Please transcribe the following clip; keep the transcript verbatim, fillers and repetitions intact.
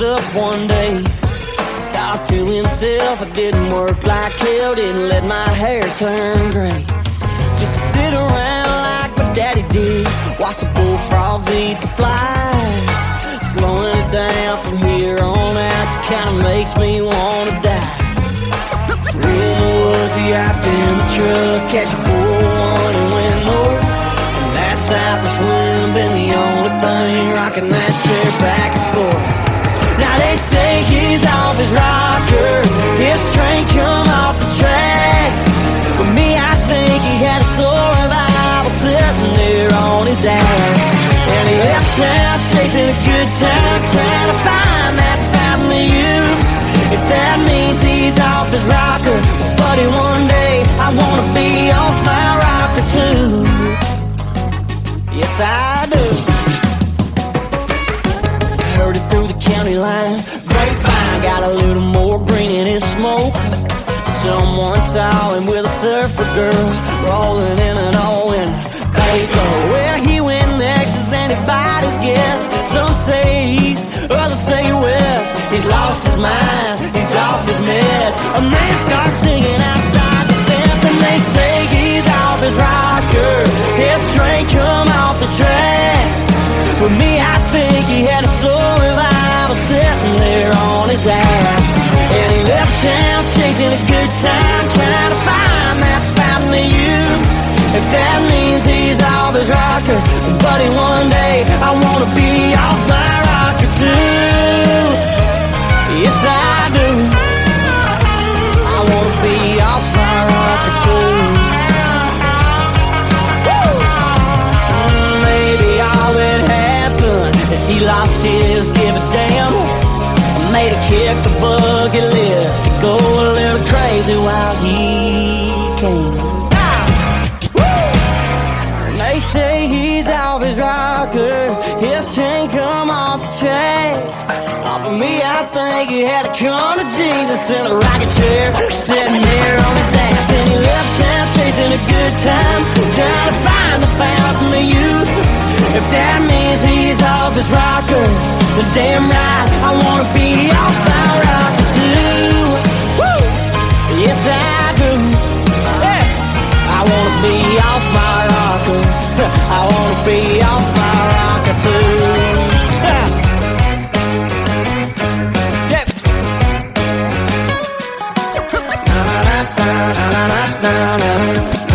up one day, thought to himself, I didn't work like hell, didn't let my hair turn gray. Just to sit around like my daddy did, watch the bullfrogs eat the flies. Slowing it down from here on out just kinda makes me wanna die. Rumor was he hopped in the truck, catch a four oh one and went north. And that Cypress wind been the only thing rocking that chair back and forth. Now they say he's off his rocker, his train come off the track. For me, I think he had a sore revival sitting there on his ass. And he left town chasing a good time, trying to find that family youth. If that means he's off his rocker, buddy, one day I wanna be off my rocker too. Yes, I do. Heard it through the county line, grapevine, got a little more green in his smoke. Someone saw him with a surfer girl, rolling in an all-in Baco. Where he went next is anybody's guess. Some say east, others say west. He's lost his mind, he's off his meds. A man starts singing outside the fence, and they say he's off his rocker, his train come off the track. For me, I think he had a slow revival sitting there on his ass. And he left town chasing a good time, trying to find that family youth. If that means he's off his rocker, buddy, one day I wanna be off my rocker too. Yes, I do. I wanna be off my rocker too. Woo! Maybe all that happened is he lost his give a damn. Made a kick the bucket list to go a little crazy while he came. They say he's off his rocker, his chain come off the track. Oh, for me, I think he had to come to Jesus in a rocket chair, sitting there on his ass. And he left town chasing a good time, trying to find the fountain of youth. If that means he's off his rocker, then damn right, I wanna be off my rocker too. Woo! Yes, I do. Hey! I wanna be off my rocker. I wanna be off my rocker too. Yep. Na na na na na na na.